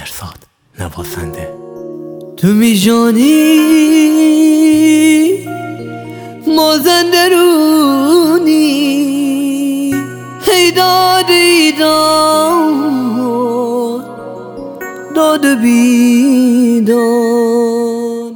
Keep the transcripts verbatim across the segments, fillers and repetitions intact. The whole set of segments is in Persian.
مرزاد نوازنده. تو میجانی مازندرونی، هی داد ایداد داد بیداد،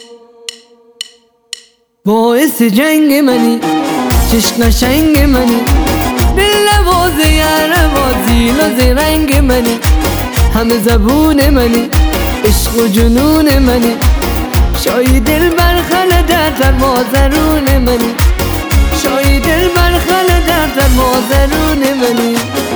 باعث جنگ منی، چشم قشنگ منی، دل نوازه یاربازی لازه رنگ منی، همه زبون منی، عشق و جنون منی، شایی دل برخل در مازرون منی، شایی دل برخل در مازرون منی.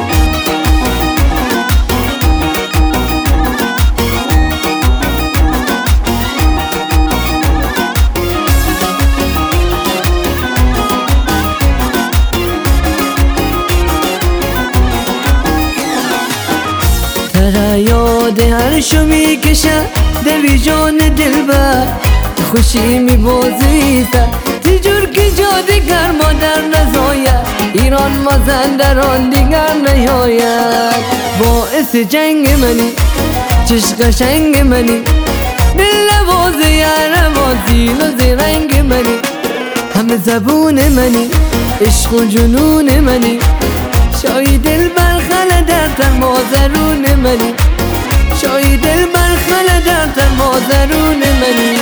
ترا یاد هر شو میکشم دلی جان دلبر، خوشی میبازی سر تیجور که جادگر مادر نزاید، ایران مازندران دیگر نیاید، باعث جنگ منی، چشم قشنگ منی، دل نوازه یاربازی لازه رنگ منی، همه زبون منی، عشق و جنون منی، شایی دل برخل در مازرون منی، شایی دل برخل در مازرون منی.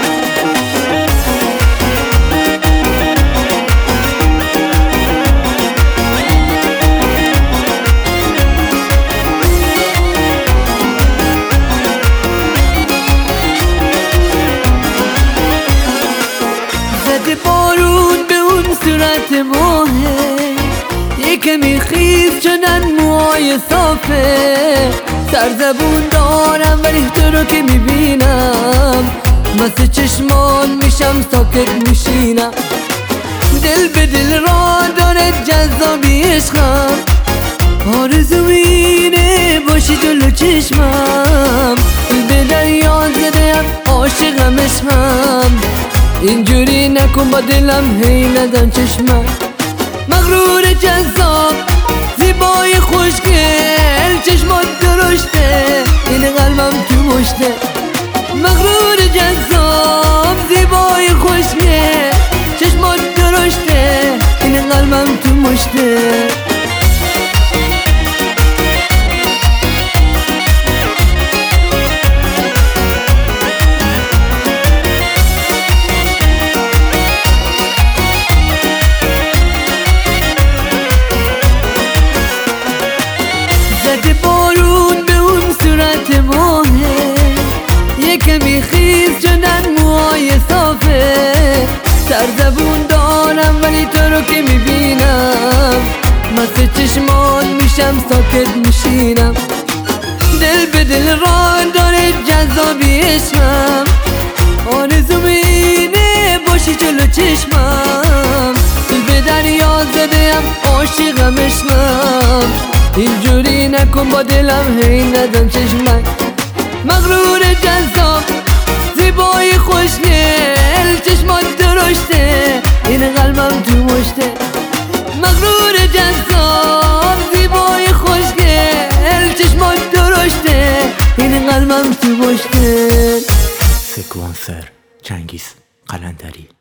زده بارون به اون صورت ماهه، یکمی خیز شدن موهای صافه، سرزبون دارم ولی تو رو که میبینم مثل چشمان میشم ساکت میشینم، دل به دل را داره جذابی عشقم، آرزو اینه باشی جلو چشمم، به دریا زدم عاشقم عشقم، اینجوری نکن با دلم هی ندن چشمم، مغرور جذاب زیبای خوشگل چشمات درشته، این قلبم تو مشته، مغرور جذاب زیبای خوشگل چشمات درشته، این قلبم تو مشته. زده بارون به اون صورت ماهه، یکمی خیز شدن موهای صافه، سرزبون دارم ولی تو رو که میبینم مثل چشمان میشم ساکت میشینم، دل به دل را داره جذابی عشقم، آرزو اینه باشی جلو چشمم، به دریا زدم عاشقم عشقم، اینجوری نکن با دلم هی ندم چشمم، مغرور جذاب زیبای خوشگل چشمات درشته، این قلبم تو مشته، مغرور جذاب زیبای خوشگل چشمات درشته، این قلبم تو مشته. سکوانسر چنگیز قلندری.